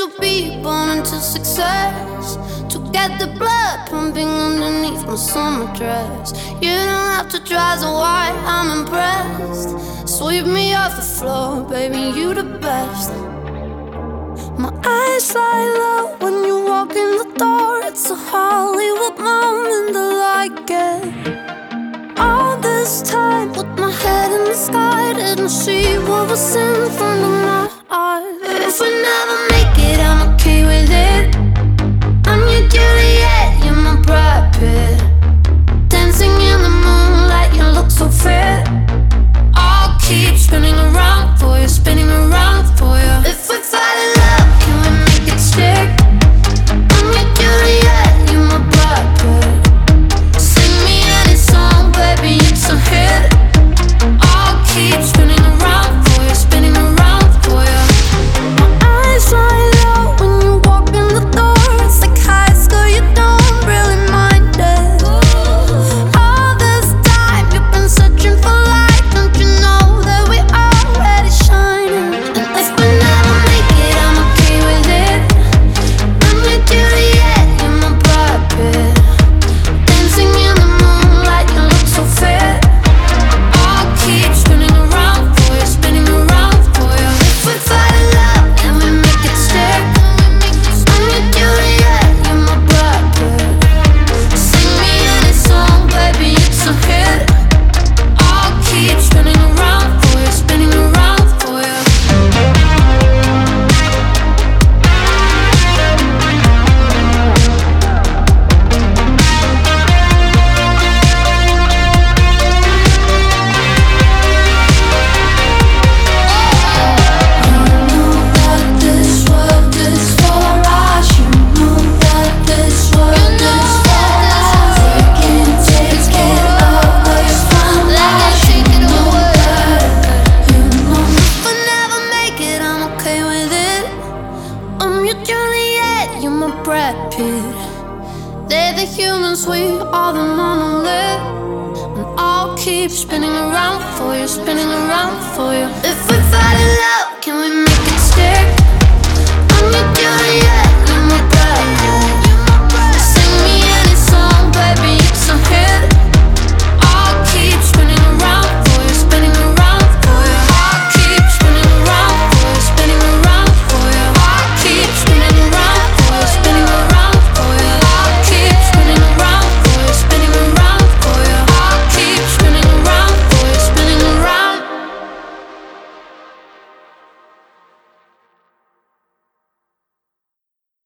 to be born into success, to get the blood pumping underneath my summer dress. You don't have to try so why I'm impressed. Sweep me off the floor, baby, you the best. My eyes fly low when you walk in the door. It's a Hollywood moment, I like it. All this time with my head in the sky, didn't see what was in front of my eyes. If we never make it, I'm okay with it. I'm your Juliet, you're my Brad Pitt. Dancing in the moonlight, you look so fit. I'll keep spinning around for you, spinning around for you. If we fall in love, can we make it stick? I'm your Juliet, you're my Brad Pitt. Sing me any song, baby, it's a hit. I'll keep spinning around for you, spinning around for you. My eyes fly low when you walk in the door. It's like high school, you don't really mind it. All this time you've been searching for light, don't you know that we already shining? And if we never make it, I'm okay with it. I'm your Juliet, you're my Brad Pitt. Dancing in the moonlight, you look so fit. I'll keep spinning around for you, spinning around for you. If we fall in love and we make it stick, I'm your Juliet, you're my Brad Pitt. Sing me any song, baby, it's a hit. I'll keep spinning around for you, spinning around for you. Brad Pitt. They're the humans, we are the monolith. And I'll keep spinning around for you, spinning around for you. If we fall in love, can we make it stick?